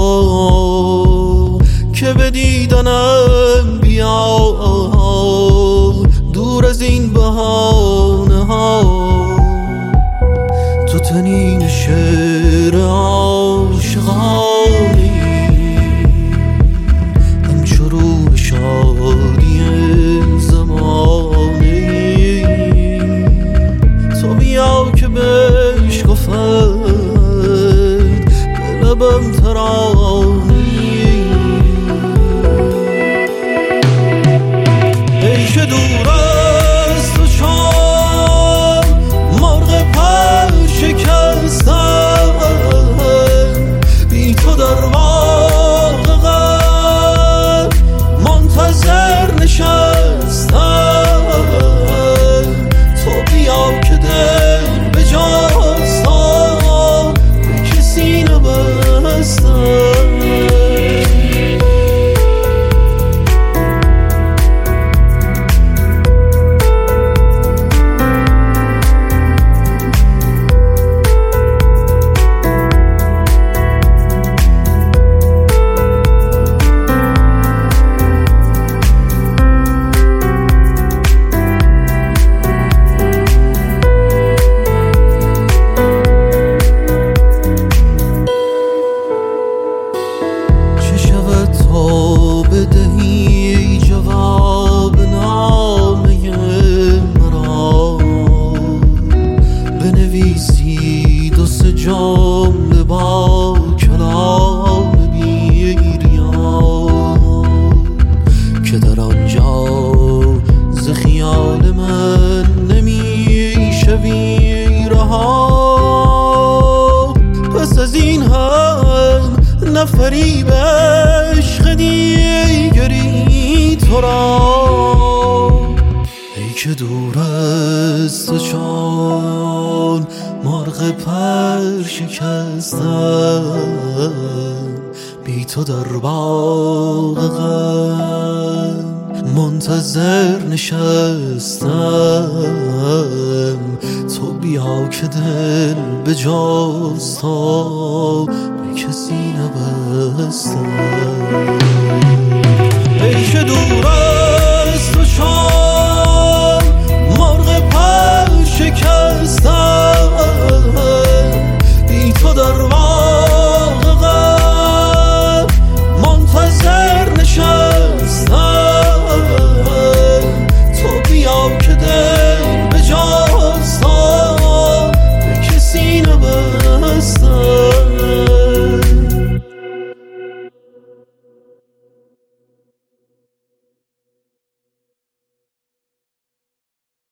که به دیدنم بیا، دور از این بهانه ها. تو تنین شعر عاشقانه‌ای، همچو روح شادی زمانه‌ای. تو بیا که بشکفد به لبم ترانه‌ای. ای که دور از تو چون مرغ پر شکستم، بی تو در باغ غم منتظر نشستم. تو بیا که دل به جاست به کسی نبستم. بدهی جواب نامه مرا، بنویسی دو سه جمله با کلام بیریان، که در آنجا ز خیال من نمیشوی رها. پس از این هم نفریب عشق دیگری تو را. ای که دور از تو چون مرغ پر شکستم، بی تو در باغ غم منتظر نشستم. تو بیا که دل به جاست به کسی نبستم. ای که دور